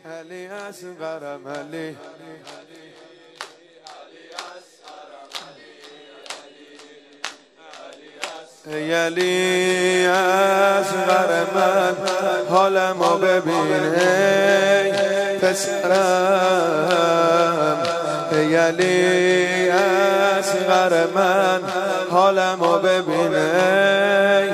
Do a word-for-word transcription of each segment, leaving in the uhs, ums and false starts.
علی اصغرم علی ای علی اصغر من حالمو ببین ای پسرم ای علی اصغر من حالمو ببین ای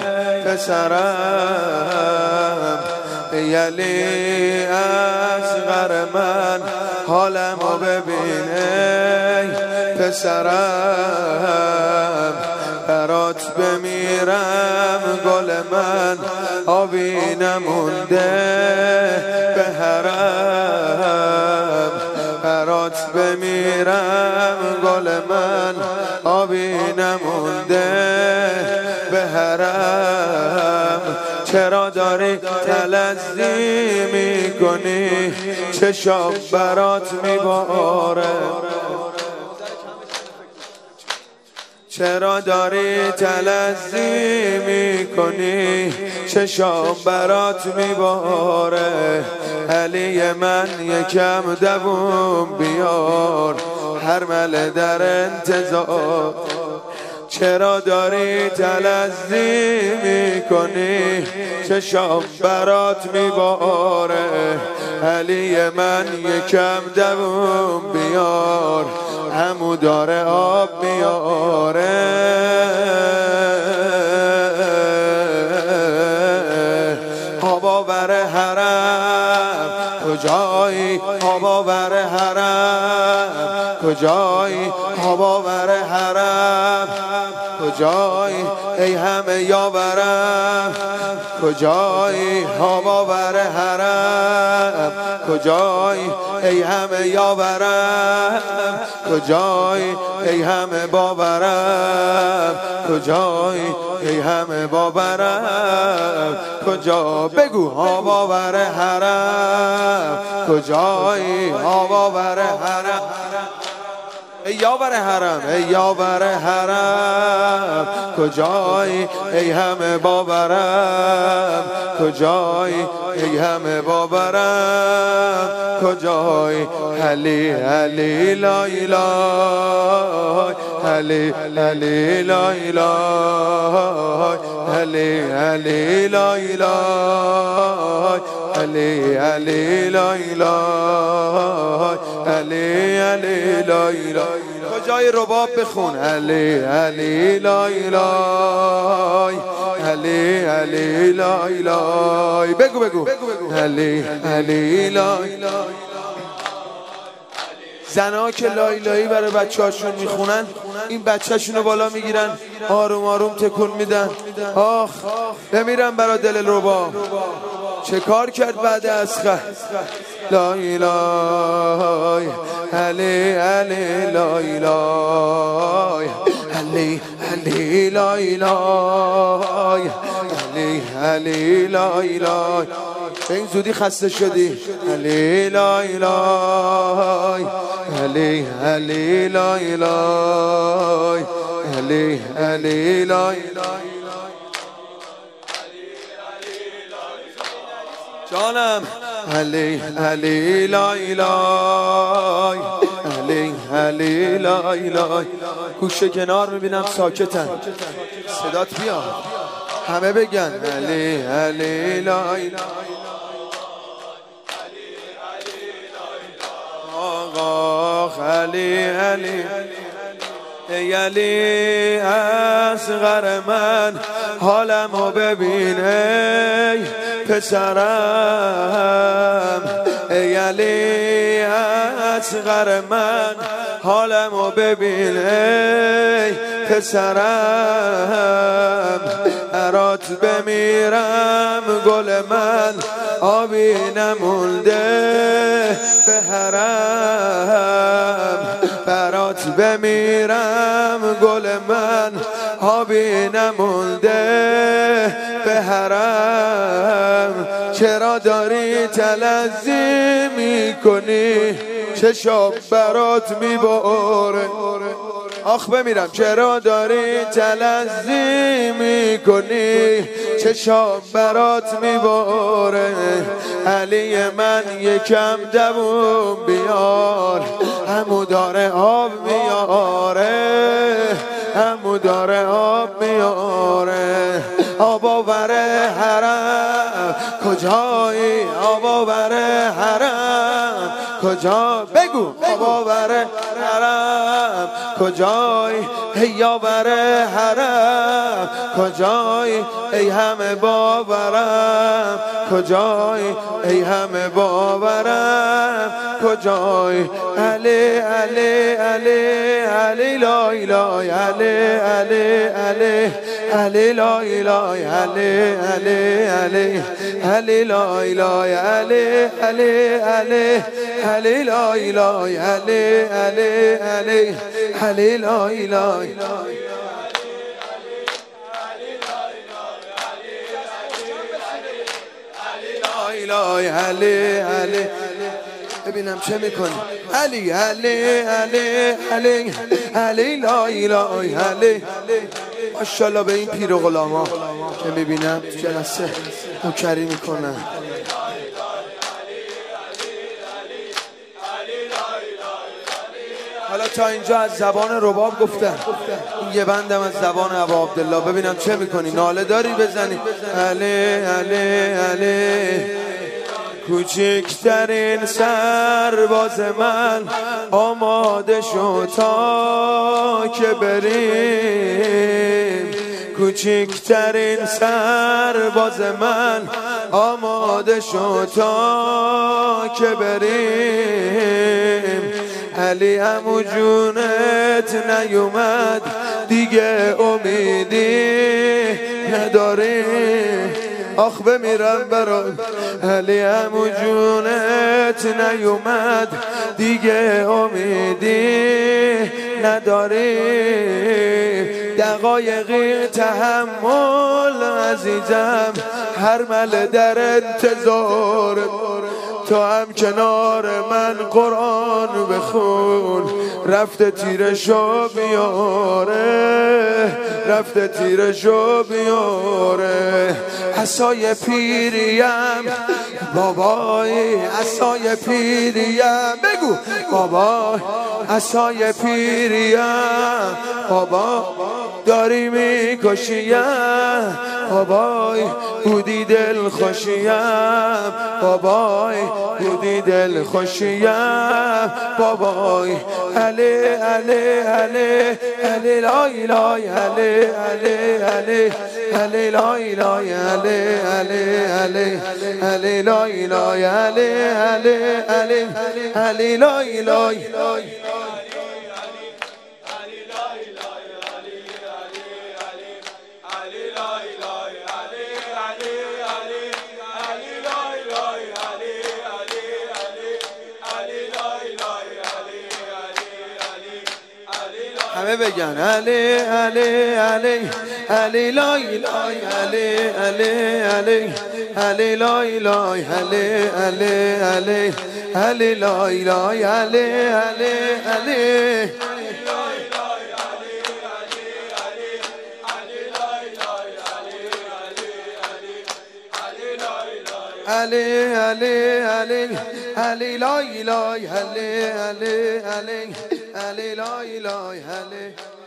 پسرم ای علی اصغر من حالمو ببین ای پسرم برات بمیرم گل من آبی نمونده به حرم برات بمیرم گل من آبی نمونده به حرم چرا داری تلذی میکنی چشام برات میباره چرا داری تلذی میکنی چشام برات میباره علی من یکم دووم بیار هر مله در انتظار چرا داری تلذی میکنی چشام برات میباره علی من یکم دووم بیار همو داره آب میاره آبا بر حرم کجایی آبا بر حرم کجایی آبا بر حرم کجایی ای همه یاورم کجایی آبا بر حرم کجایی ای همه یاورم کجایی ای همه باورم کجایی ای همه باورم کجا بگو آبا بر حرم کجایی آبا بر حرم ای یاور حرم ای یاور حرم کجایی ای همه باورم کجایی ای همه باورم کجایی علی علی لا اله علی علی لا اله علی علی لا اله علی علی لا اله علی علی لا اله کجای رباب بخون علی علی لا اله علی علی لا اله بگو بگو علی علی لا اله زنها که لا الهی برای بچه هاشون میخونن این بچه هاشونو بالا میگیرن آروم آروم تکون میدن آخ بمیرم برای دل رباب چه کار کرد بعد اسخر لا اله علی علی لا اله علی علی لا اله علی علی لا اله به این زودی خسته شدی علی لا اله علی علی لا اله علی علی لا اله جانم علی علی لا اله علی علی لا اله گوشه کنار میبینم ساکتن صدات بیا همه بگن علی علی لا اله آقا علی علی ای علی اصغر من حالمو ببین ای پسرم ای علی اصغر من حالمو ببین ای پسرم برات بمیرم گل من آبی نمونده به حرم برات بمیرم گل من آبی نمونده به حرم چرا داری تلذی میکنی چشام برات میباره آخ بمیرم چرا داری تلذی میکنی چشام برات میباره علی من یکم دووم بیار همو داره آب میاره همو داره آب میاره آب آور حرم کجایی آب آور حرم کجا بگو آب آور حرم کجایی ای آور حرم کجایی ای همه باورم کجایی ای همه باورم کجایی علی علی علی علی لا اله علی علی علی علی لا اله علی علی علی علی لا اله علی علی علی علی لا اله علی علی علی علی لا اله علی علی علی ببینم چه میکنی علی علی علی علی علی لا اله علی ماشاءالله به این پیر و غلاما که میبینم جلسه نوکری میکنن. حالا تا اینجا از زبان رباب گفتن، این یه بندم از زبان ابا عبدالله. ببینم چه میکنی، ناله داری بزنی علی علی علی کوچکترین سرباز من آماده شو تا که بریم کوچکترین سرباز من آماده شو تا که بریم علی عمو جونت نیومد دیگه امیدی نداریم آخ بمیرم برای علی عمو جونت نیومد دیگه امیدی نداریم دقایقی تحمل عزیزم هر مل در انتظار تو هم کنار من قرآن بخون رفته تیرشو بیاره رفته تیرشو بیاره عصای پیریم بابای عصای پیریم بگو بابای عصای پیریم بابا داری میکشیم بابای بودی دل خوشیم بابای بودی دل خوشیم بابای علی علی علی علی لا اله علی علی علی علی لا اله علی علی علی علی لا اله علی علی علی علی لا اله همه بگن علی علی علی علی لا اله علی علی علی علی لا اله علی علی علی علی لا اله علی علی علی علی علی علی علی لا اله علی علی علی علی لا اله علی